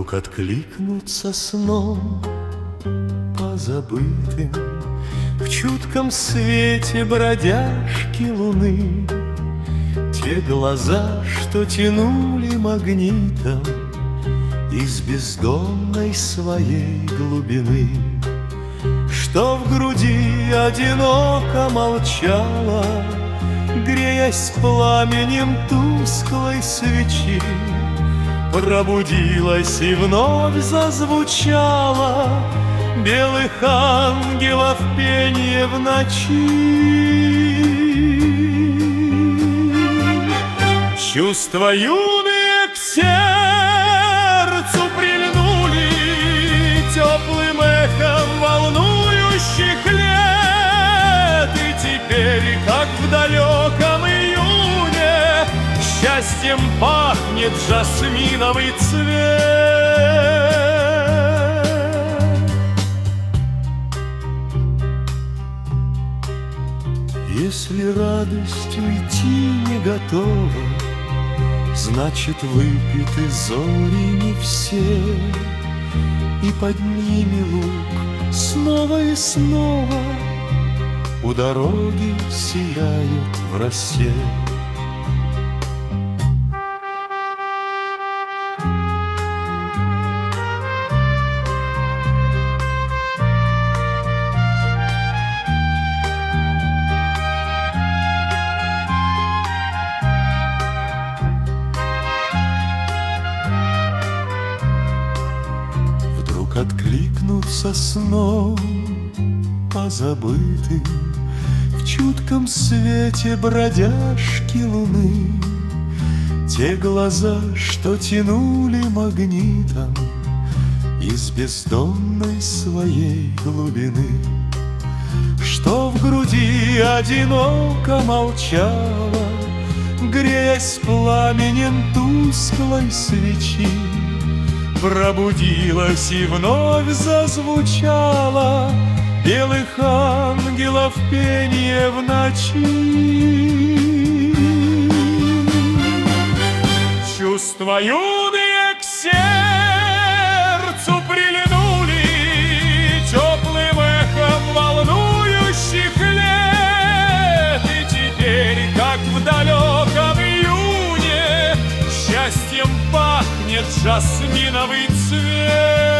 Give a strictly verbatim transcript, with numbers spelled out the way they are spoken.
Вдруг откликнутся сном позабытым в чутком свете бродяжки луны те глаза, что тянули магнитом из бездонной своей глубины, что в груди одиноко молчала, греясь пламенем тусклой свечи, пробудилась и вновь зазвучала белых ангелов пение в ночи. Чувства юные к сердцу прильнули теплым эхом волнующих лет, и теперь, как в далеком июне, счастьем пахнет жасминовый цвет. Если радость уйти не готова, значит, выпиты зори не все, и под ними луг снова и снова у дороги сияет в росе. Откликнуться сном позабытым в чутком свете бродяжки луны те глаза, что тянули магнитом из бездонной своей глубины, что в груди одиноко молчала, греясь пламенем тусклой свечи, пробудилась и вновь зазвучала белых ангелов пение в ночи. Чувства юные к сердцу прильнули теплым эхом волнующих лет, и теперь, как в далеком июне, счастьем пахнет жасминовый цвет.